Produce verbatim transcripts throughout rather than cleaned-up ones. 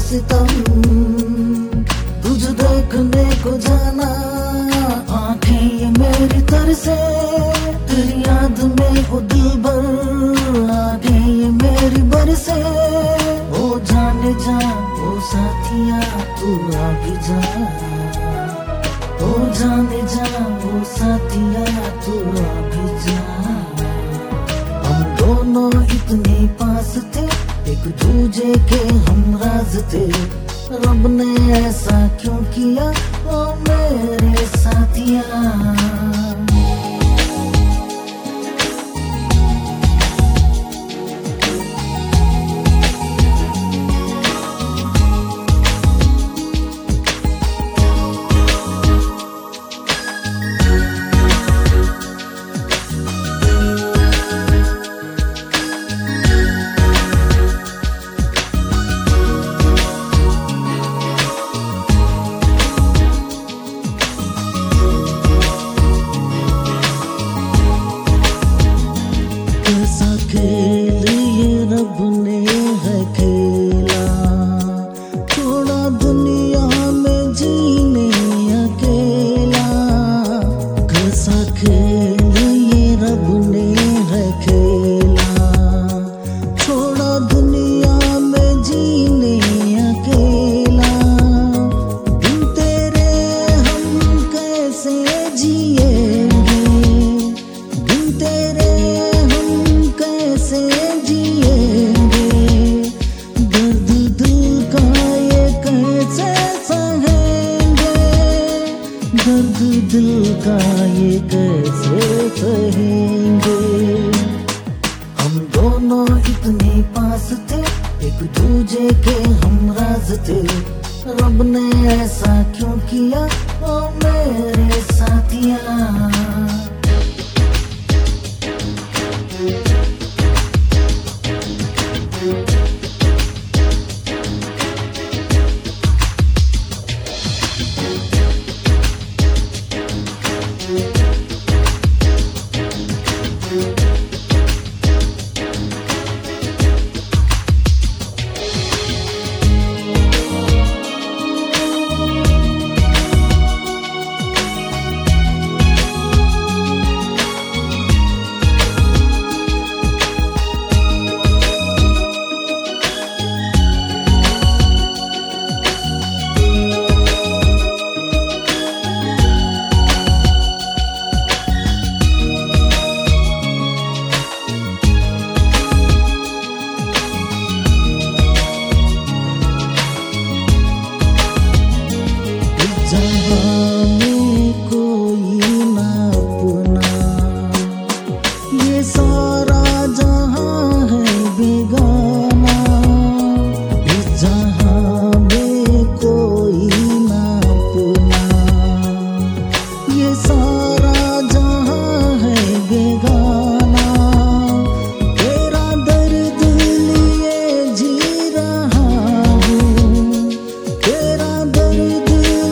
सितम तुझे देखने को जाना, आंखें ये मेरी तरसे तेरी याद में हो दिलबर, आंखें ये मेरी बरसे। ओ जाने जा ओ साथिया तू आ भी जा, ओ जाने जा ओ साथिया तू आ भी जा। हम दोनों इतने पास थे, एक दूजे के हम राज थे, रब ने ऐसा क्यों किया ओ मेरे साथिया। कैसा खेल ये रब ने है खेला, थोड़ा दुनिया में जीने अकेला। कैसा खेल ये रब ने है खेला, थोड़ा दुनिया में जीने अकेला। बिन तेरे हम कैसे जिएंगे, बिन तेरे कैसे जिएंगे, दर्द दिल का ये कैसे सहेंगे, दर्द दिल का ये कैसे सहेंगे। हम दोनों इतने पास थे, एक दूजे के हम राज थे, रब ने ऐसा क्यों किया ओ मेरे साथिया। जहाँ में कोई ना अपना, ये सारा जहाँ है बेगाना। इस जहाँ में कोई ना अपना, ये सारा जहाँ है बेगाना। तेरा दर्द लिए जी रहा हूँ, तेरा दर्द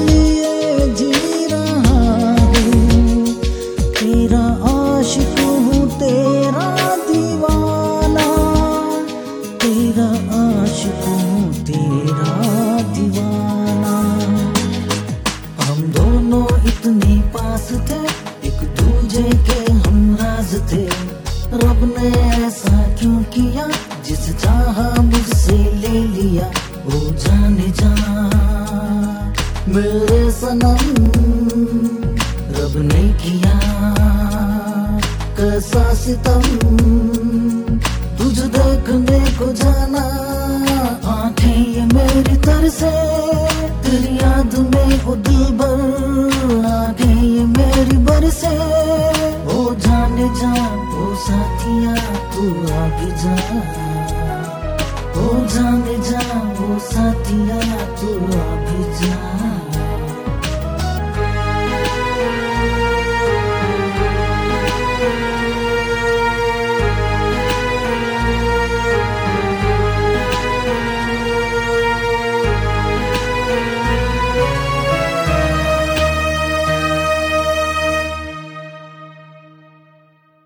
तेरा आशिक हूँ तेरा दीवाना, तेरा आशिक हूँ तेरा दीवाना। हम दोनों इतने पास थे, एक दूजे के हम राज थे, रब ने ऐसा क्यों किया, जिस चाहा मुझसे ले लिया। ओ जाने जा मेरे सनम रब ने किया कैसा सितम तुझे देखने को जाना, आंखें ये मेरी तरसे तेरी याद में हो दिलबर, आंखें ये मेरी बरसे। ओ जाने जा ओ साथिया तू आ भी जा, ओ जाने जा ओ साथिया तू आ भी जा।